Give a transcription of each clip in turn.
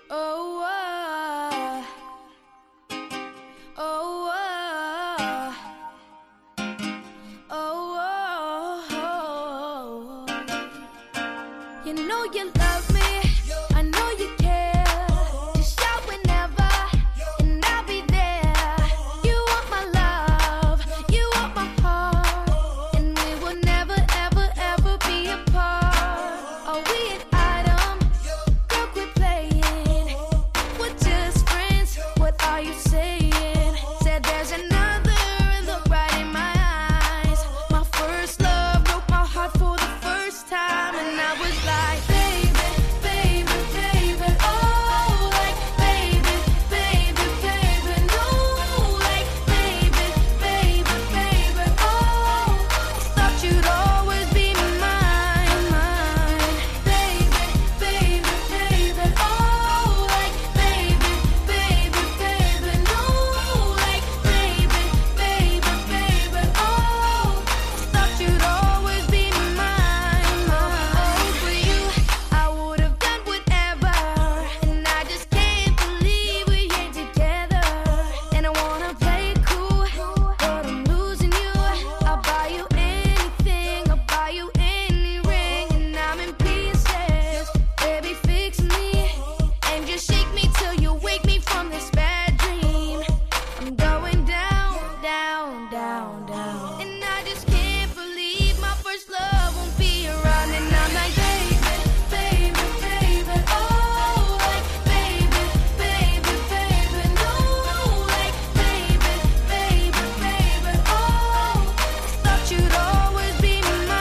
Oh, oh, oh, oh, you know you love me, I know you care. Just shout whenever, and I'll be there. You want my love, you want my heart, and we will never, ever, ever be apart. Are we an item? Girl, quit playing. We're just friends. What are you saying? Said there's another, and look right in my eyes. My first love broke my heart for the first time, and I was like, baby, baby, baby, oh, like, baby, baby, baby, no, like, baby, baby, baby, oh, thought you'd always be mine, mine, baby, baby, baby, oh, like, baby, baby, baby, no, like, baby, baby, baby, oh, thought you'd always be mine, mine. For you, I would have done whatever, and I just can't believe we ain't together. And I wanna play it cool, but I'm losing you. I'll buy you anything, I'll buy you any ring, and I'm in pieces. Baby, fix me, and just shake me till you wake me from this bad dream. I'm going down, down, down, down, and I just can't believe my first love won't be around. And I'm like, baby, baby, baby, oh, like, baby, baby, baby, no, like, baby, baby, baby, oh, thought you'd always be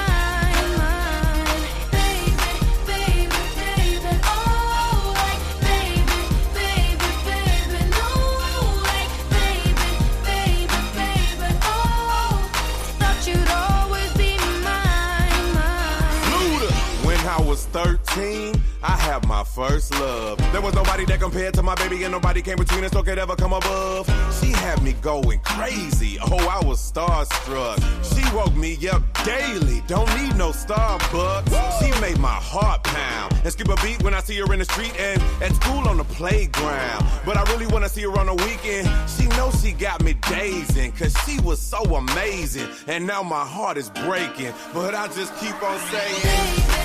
mine, mine, baby, baby, baby, oh, like, baby, baby, baby, no, like, baby, baby, baby, oh, thought you'd always be mine, mine. Luda. When I was 13, I had my first love. There was nobody that compared to my baby, and nobody came between us or could ever come above. She had me going crazy. Oh, I was starstruck. She woke me up daily. Don't need no Starbucks. She made my heart pound and skip a beat when I see her in the street and at school on the playground. But I really wanna see her on the weekend. She knows she got me dazing, cause she was so amazing. And now my heart is breaking, but I just keep on saying,